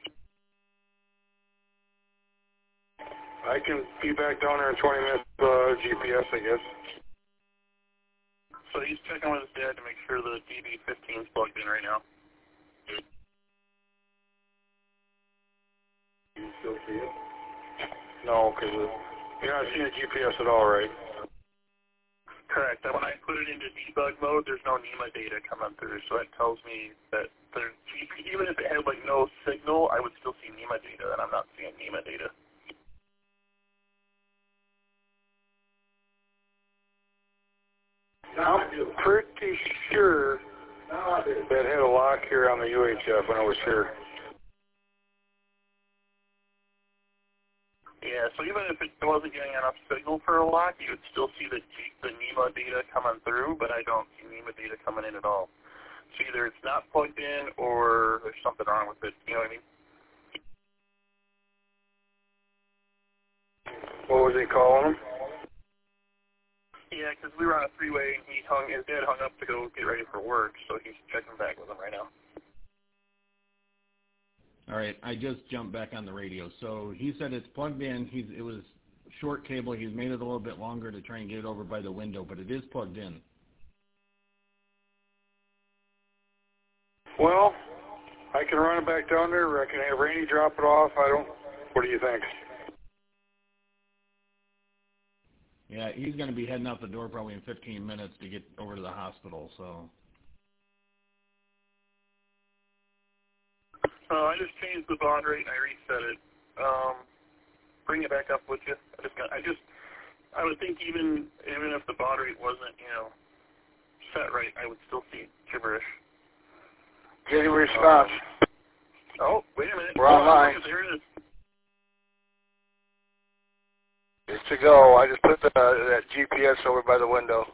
I can be back down there in twenty minutes, uh, G P S, I guess. So he's checking with his dad to make sure the D B fifteen is plugged in right now. You still see it? No, because you're not seeing the G P S at all, right? Correct. And when I put it into debug mode, there's no NEMA data coming through, so that tells me that the G P, even if it had like no signal, I would still see NEMA data, and I'm not seeing NEMA data. I'm pretty sure that had a lock here on the U H F when I was here. Yeah, so even if it wasn't getting enough signal for a lock, you would still see the G, the NEMA data coming through, but I don't see NEMA data coming in at all. So either it's not plugged in or there's something wrong with it, you know what I mean? What was he calling him? Yeah, because we were on a three-way and he hung, his dad hung up to go get ready for work, so he's checking back with him right now. All right, I just jumped back on the radio. So he said it's plugged in. He's it was short cable. He's made it a little bit longer to try and get it over by the window, but it is plugged in. Well, I can run it back down there. I can have Randy drop it off. I don't. What do you think? Yeah, he's going to be heading out the door probably in fifteen minutes to get over to the hospital. So. Uh, I just changed the baud rate and I reset it. Um, bring it back up with you. I just got. I just. I would think even even if the baud rate wasn't, you know, set right, I would still see gibberish. Getting response. Um, oh, wait a minute. We're online. There it is. It's to go. I just put the, that G P S over by the window.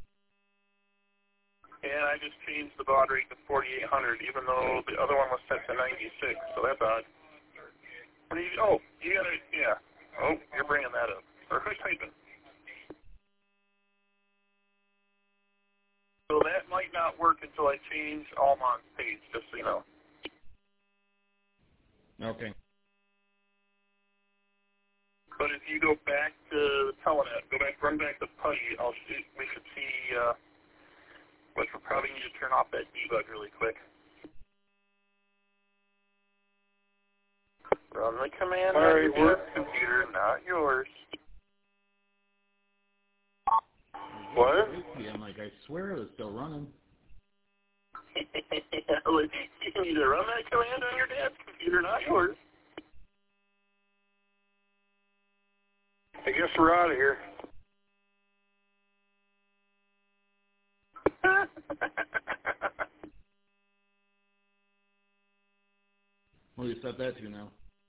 And I just changed the baud rate to forty-eight hundred, even though the other one was set to ninety-six, so that's odd. What do you, oh, you gotta, yeah. Oh, you're bringing that up. Or who's typing? So that might not work until I change Almon's page, just so you know. Okay. But if you go back to the Telenet, go back, run back to Putty, I'll shoot, we should see, uh, which we'll probably need to turn off that debug really quick. Run the command All on right, your we're- computer, not yours. What? I'm like, I swear it was still running. You need to run that command on your dad's computer, not yours. I guess we're out of here. What do you set that to now?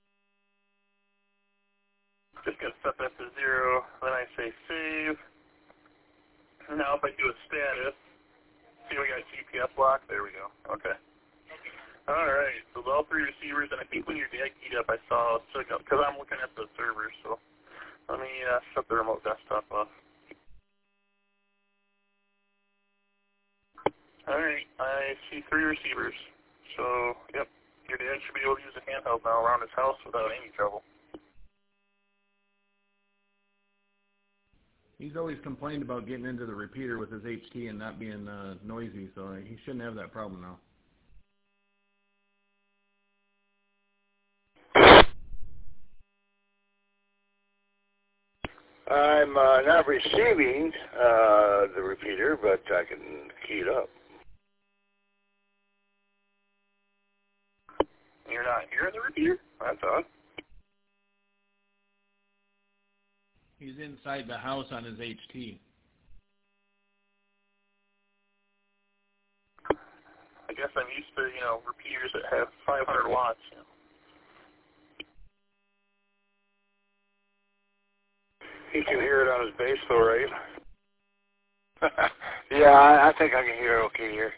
Just gonna set that to zero, then I say save. Now if I do a status, see we got G P S lock, there we go, okay. Alright, so all three receivers, and I think when your dad keyed up I saw a signal, because I'm looking at the servers, so let me uh, shut the remote desktop off. Alright, I see three receivers, so yep, your dad should be able to use a handheld now around his house without any trouble. He's always complained about getting into the repeater with his H T and not being uh, noisy, so he shouldn't have that problem now. I'm uh, not receiving uh, the repeater, but I can key it up. You're not hearing the repeater? That's odd. He's inside the house on his H T. I guess I'm used to, you know, repeaters that have five hundred watts. You know. He can hear it on his base, though, right? Yeah, I, I think I can hear it okay here.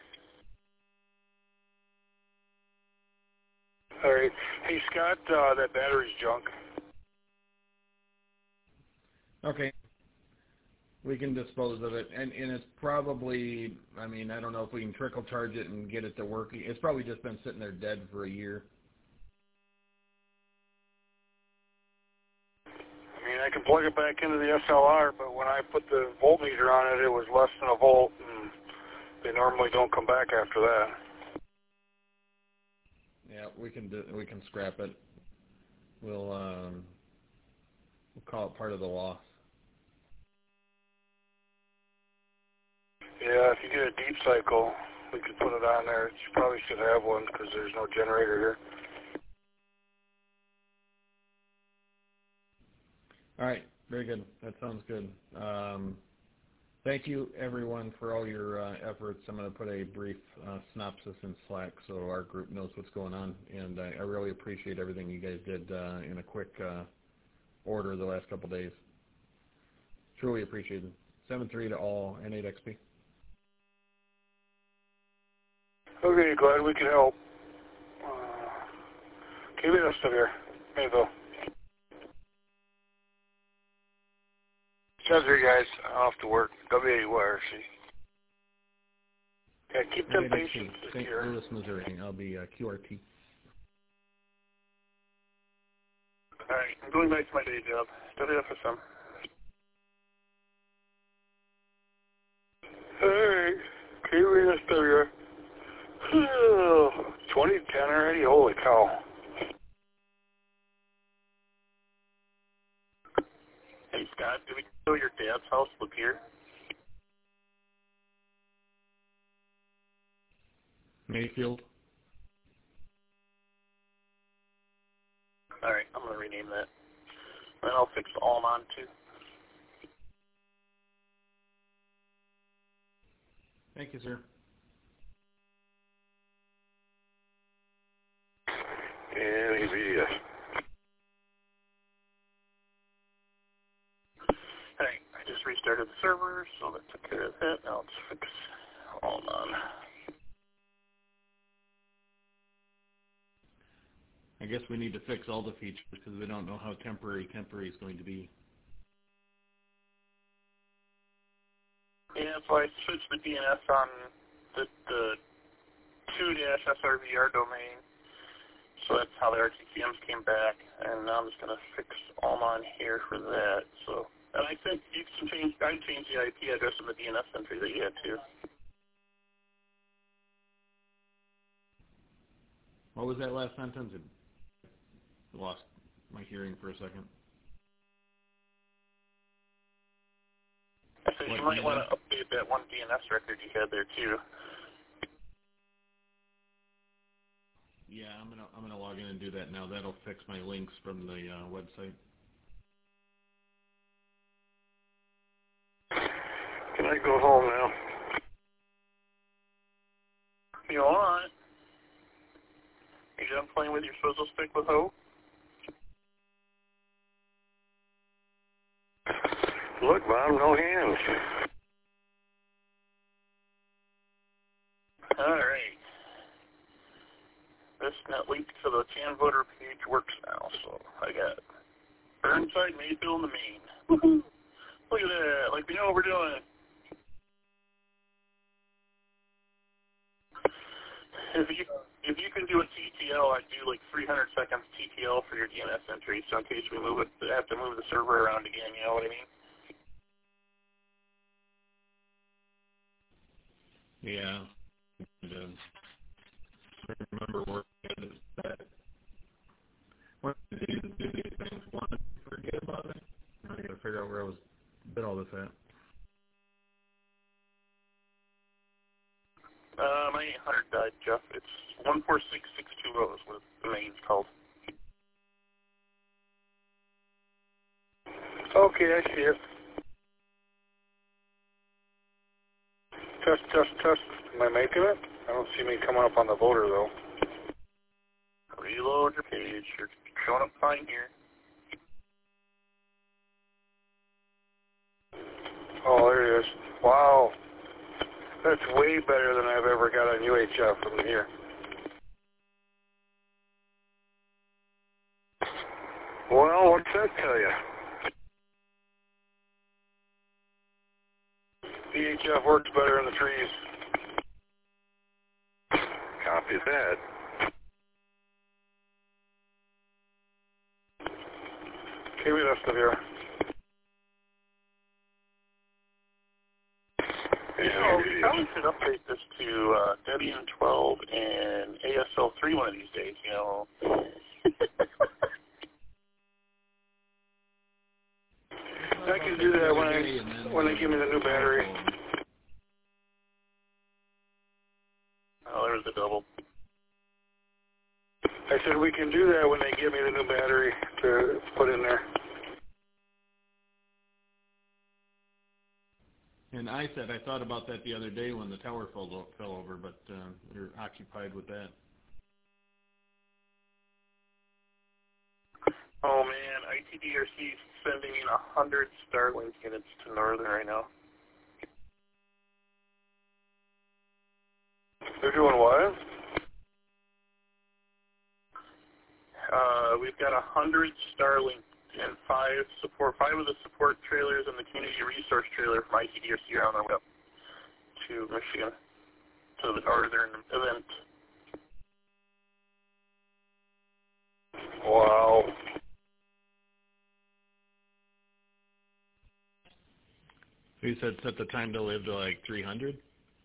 All right. Hey, Scott, uh, that battery's junk. Okay. We can dispose of it, and, and it's probably, I mean, I don't know if we can trickle charge it and get it to work. It's probably just been sitting there dead for a year. I mean, I can plug it back into the S L R, but when I put the voltmeter on it, it was less than a volt, and they normally don't come back after that. Yeah, we can do, we can scrap it. We'll um, we'll call it part of the loss. Yeah, if you get a deep cycle, we could put it on there. You probably should have one because there's no generator here. All right, very good. That sounds good. Um, thank you, everyone, for all your uh, efforts. I'm going to put a brief uh, synopsis in Slack so our group knows what's going on, and I, I really appreciate everything you guys did uh, in a quick uh, order the last couple days. Truly appreciated. seven three to all, N eight X P. Okay, glad we could help. Uh, keep it up here. Mayville. Sounds good, guys. Off to work. W A U R C. Yeah, keep them patients Saint secure. Louis, Missouri. I'll be uh, Q R T. All right, I'm going back to my day job. W F S M. Hey, K R S W. twenty to ten already? Holy cow. Hey, Scott, did we go to your dad's house, Lapeer? Mayfield. All right, I'm going to rename that. Then I'll fix the Almond, too. Thank you, sir. And he's yes. Alright, I just restarted the server, so that took care of that. Now let's fix Almond. I guess we need to fix all the features because we don't know how temporary temporary is going to be. Yeah, that's why I switched the D N S on the, the two dash S R V R domain. So that's how the R T C Ms came back, and now I'm just going to fix all on here for that. So, and I think you can change, I changed the I P address in the D N S entry that you had too. What was that last sentence? I lost my hearing for a second. I said you might want to update that one D N S record you had there too. Yeah, I'm gonna I'm gonna log in and do that now. That'll fix my links from the uh, website. Can I go home now? You want? You done playing with your swizzle stick with Hope? Look, Bob, no hands. All right. This net link to the Chan voter page works now, so I got Burnside, Mayfield, and the Maine. Woohoo! Look at that. Like, we know what we're doing. If you if you can do a T T L, I'd do like three hundred seconds T T L for your D N S entry, so in case we move it, have to move the server around again, you know what I mean? Yeah. And, uh, I remember working at that. When did you do these things? Want to forget about it? I got to figure out where I was did all this at. Uh, my eight hundred died, Jeff. It's one four six six two zero is what the main's called. Okay, I see it. Test, test, test. Am I making it? I don't see me coming up on the voter, though. Reload your page. You're showing up fine here. Oh, there it is. Wow. That's way better than I've ever got on U H F from here. Well, what's that tell you? V H F works better in the trees. Copy that. Give me that stuff here. You know, we probably should update this to uh, Debian twelve and A S L three one of these days, you know. I can do that when I when they give me the new battery. Oh, there's the double. I said we can do that when they give me the new battery to put in there. And I said I thought about that the other day when the tower fell, fell over, but uh, you're occupied with that. Oh man, I T D R C is sending in a hundred Starlink units to Northern right now. They're doing what? Uh, we've got a hundred Starlink and five support, five of the support trailers and the community resource trailer from I T D R C are on their way up to Michigan to the Northern event. Wow. So you said set the time to live to like three hundred?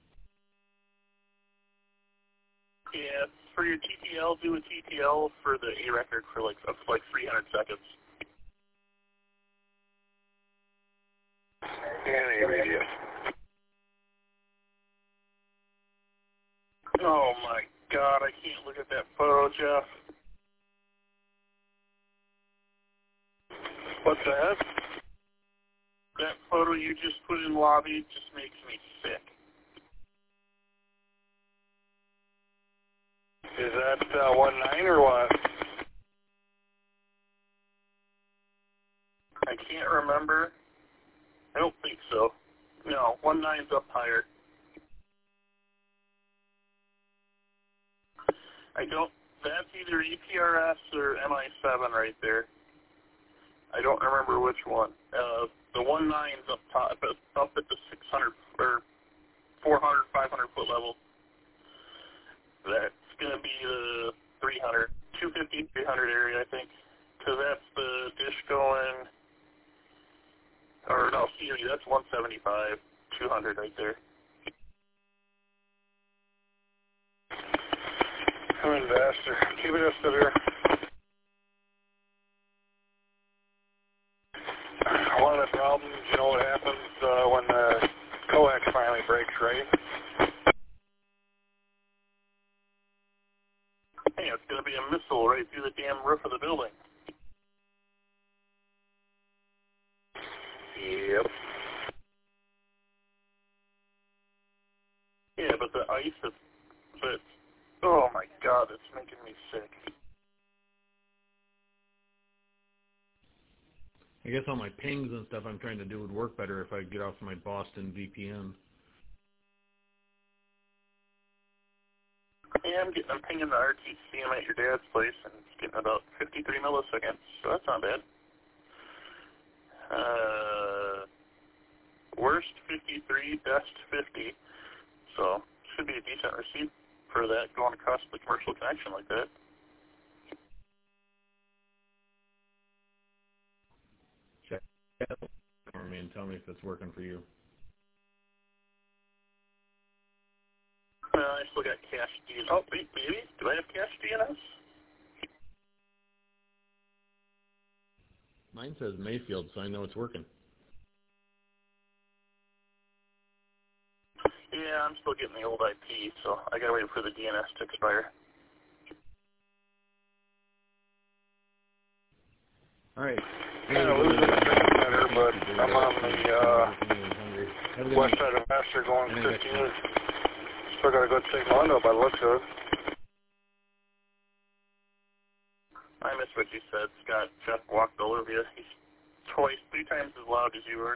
Yeah, for your T T L, do a T T L for the A record for like up to like three hundred seconds. And a radius. Oh my god, I can't look at that photo, Jeff. What's that? That photo you just put in lobby just makes me sick. Is that uh, one nine or what? I can't remember. I don't think so. No, one nine's up higher. I don't, that's either E P R S or M I seven right there. I don't remember which one. Uh, the one nine's up top, up at the six hundred or four hundred, five hundred foot level. That's going to be the three hundred, two fifty, three hundred area, I think, because that's the dish going, or no, excuse me, that's one seventy-five, two hundred right there. I'm in Vaster. Keep it up to there. One of the problems, you know what happens uh, when the coax finally breaks, right? Hey, it's going to be a missile right through the damn roof of the building. Yep. Yeah, but the ice is, but, oh my god, it's making me sick. I guess all my pings and stuff I'm trying to do would work better if I get off my Boston V P N. Yeah, I'm getting, I'm pinging the R T C M at your dad's place, and it's getting about fifty-three milliseconds, so that's not bad. Uh, worst fifty-three, best fifty, so should be a decent receipt for that going across the commercial connection like that. Check for me and tell me if it's working for you. Uh, I still got cache D N S. Oh, wait, maybe? Do I have cache D N S? Mine says Mayfield, so I know it's working. Yeah, I'm still getting the old I P, so I gotta wait for the D N S to expire. All right. Kind of losing the transmitter, but I'm on the uh, west side of Vaster going fifteen. Still got a good signal under by the looks of it. I missed what you said, Scott. Jeff walked all over you. He's twice, three times as loud as you were.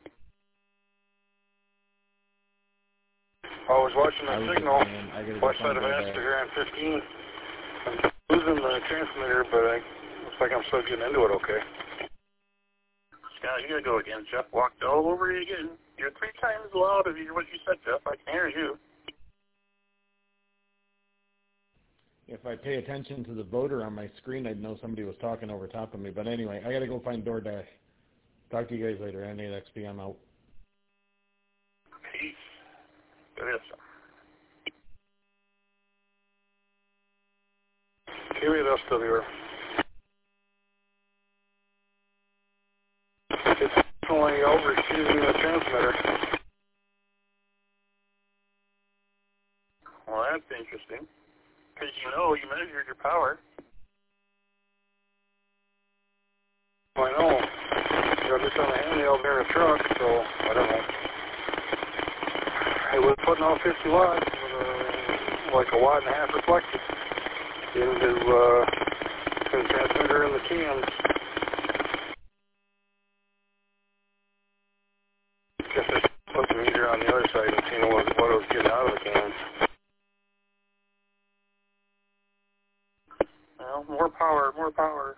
I was watching the signal, west side of Vaster here on fifteen. I'm losing the transmitter, but I looks like I'm still getting into it okay. Scott, you gotta go again. Jeff walked all over you again. You're three times loud as what you said, Jeff. I can hear you. If I pay attention to the voter on my screen, I'd know somebody was talking over top of me. But anyway, I got to go find DoorDash. Talk to you guys later. N eight X P, I'm out. Peace. There is some. Give me this to the It's definitely over-excusing the transmitter. Well, that's interesting. Because you know you measured your power. Well, I know. Got this on the handheld there in a truck, so I don't know. It was putting out fifty watts with a, like a watt and a half reflected into uh, the transmitter and the cams. Guess I put the meter on the other side and seen what, what it was getting out of the cans. Well, more power, more power.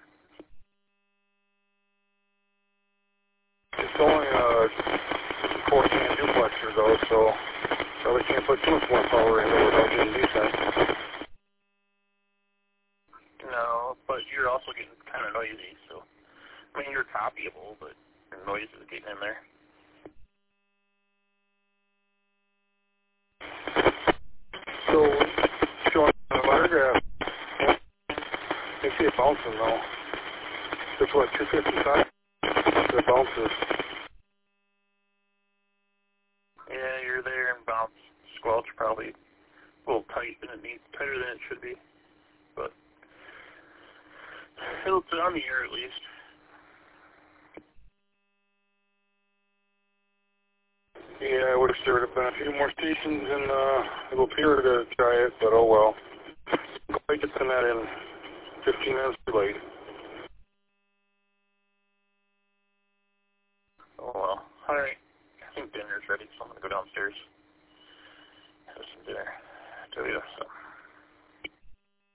It's only a four-can duplexer, though, so probably can't put too much more power into it without getting decent. No, but you're also getting kind of noisy, so... I mean, you're copyable, but the noise is getting in there. So, showing the bar graph, you see it bouncing, though. It's what, two fifty-five? It bounces. Yeah, you're there and bounce. Squelch probably a little tight than it needs, tighter than it should be. But it's on the air at least. Yeah, I would have there would have been a few more stations in uh, Little Pier to try it, but oh well. Quite get that in fifteen minutes too late. Oh well. Alright. I think dinner's ready, so I'm going to go downstairs. Have some dinner. Tell you, so.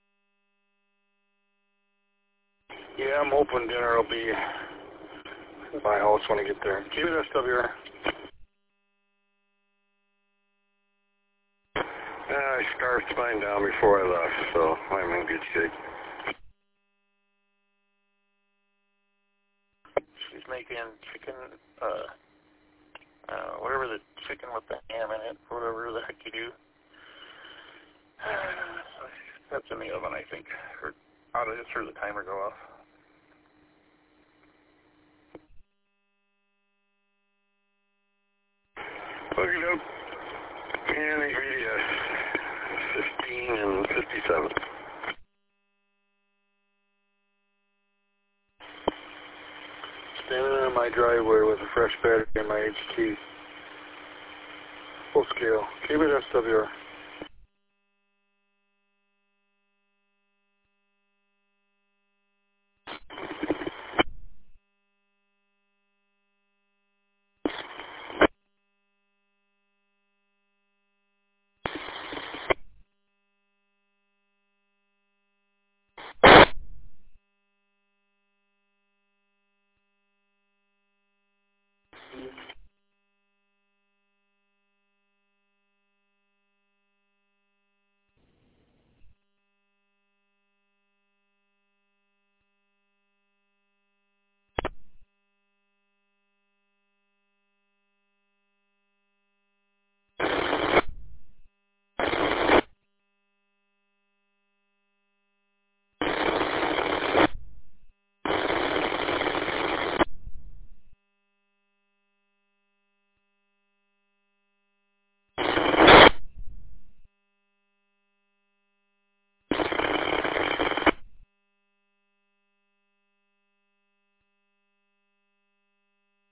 Yeah, I'm hoping dinner will be my house when I get there. Keep it S W R. Uh, I scarfed mine down before I left, so I'm in good shape. She's making chicken, uh, uh, whatever the chicken with the ham in it, whatever the heck you do. That's in the oven, I think. Or how to just hear the timer go off. Look it up. And ingredients, fifteen and fifty-seven. Standing in my driveway with a fresh battery in my H T. Full scale. Keep it S W R.